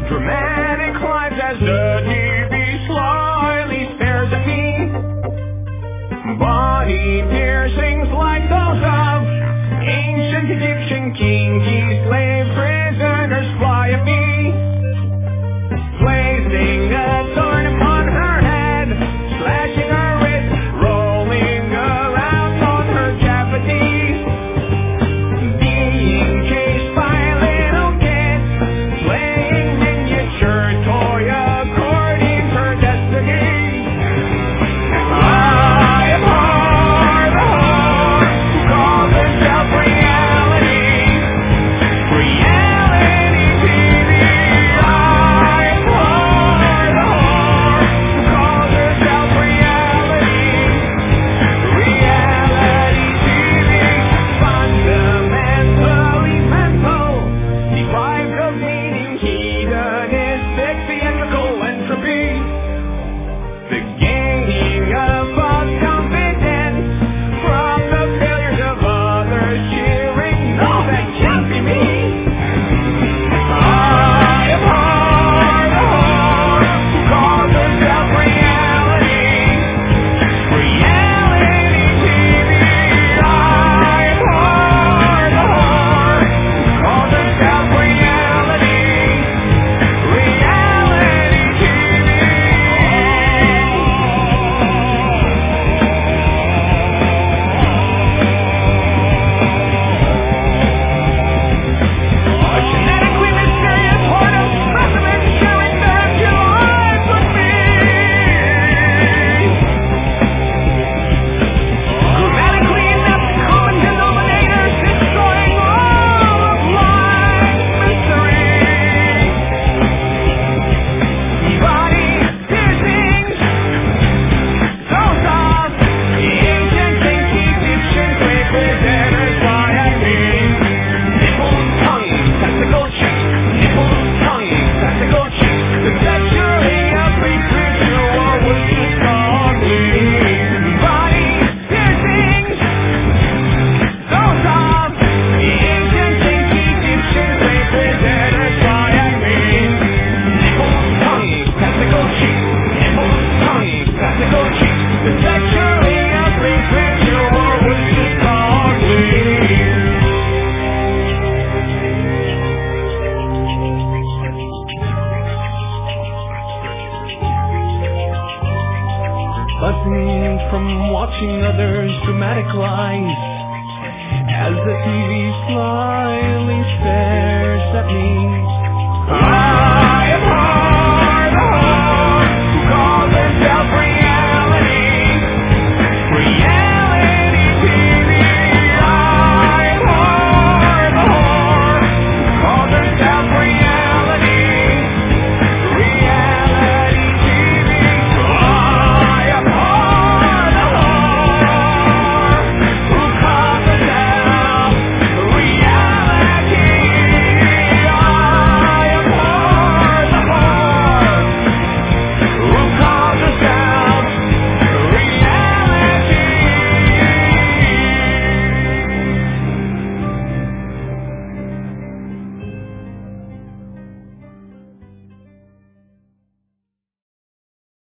Dramatic climbs as the TV slyly stares at me. Body piercings like those of ancient Egyptian kinky slave prisoners fly at me. Placing a thorn upon her head, slashing her wrist, rolling around on her cavity. Being chased by little kids, playing miniature toy according her destiny. I abhor the whore who calls herself reality. Reality TV. I abhor the whore who calls herself reality. Reality TV. Fundamentally mental, deprived of meaning, hedonistic, theatrical entropy. The gaining of false confidence from the failures of others, cheering, no, that can't be me. I abhor the whore who calls herself reality. Reality TV. I abhor the whore who calls herself reality. Reality TV. A genetically mysterious horde of specimens sharing their lives with me. Grammatically inept common denominators destroying all of life's mystery. Body piercings, those of ancient kinky Egyptian slave prisoners fly at me. Nipple, tongue, testicle, cheek. Nipple, tongue, testicle, cheek. The treachery of pre-ritual would keep ugly. Body piercings, those of ancient kinky Egyptian slave prisoners fly at me. Nipple, tongue, testicle, cheek. Nipple, tongue, testicle, cheek. The treachery of pre-ritual would keep ugly. Buzzing from watching others' dramatic lies as the TV slyly stares at me. I abhor